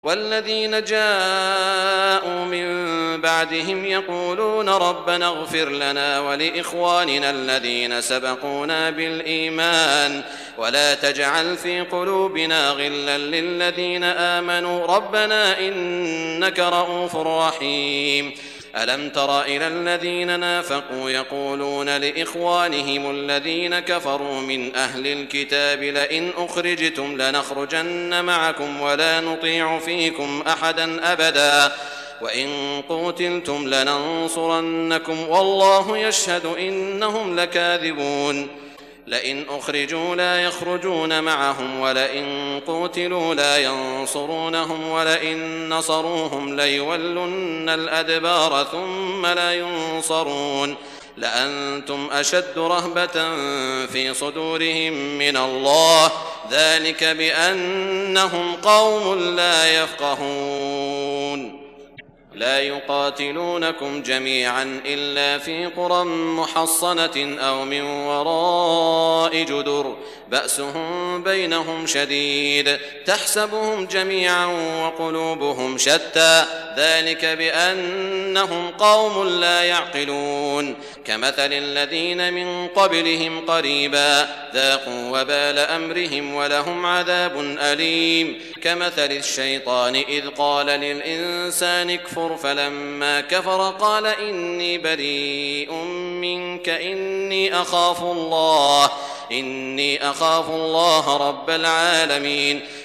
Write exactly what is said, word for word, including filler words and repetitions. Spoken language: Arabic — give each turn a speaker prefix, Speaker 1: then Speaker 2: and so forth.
Speaker 1: والذين جاءوا من بعدهم يقولون ربنا اغفر لنا ولإخواننا الذين سبقونا بالإيمان ولا تجعل في قلوبنا غلا للذين آمنوا ربنا إنك رؤوف رحيم. ألم تر إلى الذين نافقوا يقولون لإخوانهم الذين كفروا من أهل الكتاب لئن أخرجتم لنخرجن معكم ولا نطيع فيكم أحدا أبدا وإن قوتلتم لننصرنكم والله يشهد إنهم لكاذبون. لئن أخرجوا لا يخرجون معهم ولئن قوتلوا لا ينصرونهم ولئن نصروهم ليولن الأدبار ثم لا ينصرون لأنتم أشد رهبة في صدورهم من الله ذلك بأنهم قوم لا يفقهون. لا يقاتلونكم جميعا إلا في قرى محصنة أو من وراء جدر بأسهم بينهم شديد تحسبهم جميعا وقلوبهم شتى ذلك بأنهم قوم لا يعقلون كمثل الذين من قبلهم قريبا ذاقوا وبال أمرهم ولهم عذاب أليم كمثل الشيطان إذ قال للإنسان اكفر فلما كفر قال إني بريء منك إني أخاف الله إني أخاف الله رب العالمين.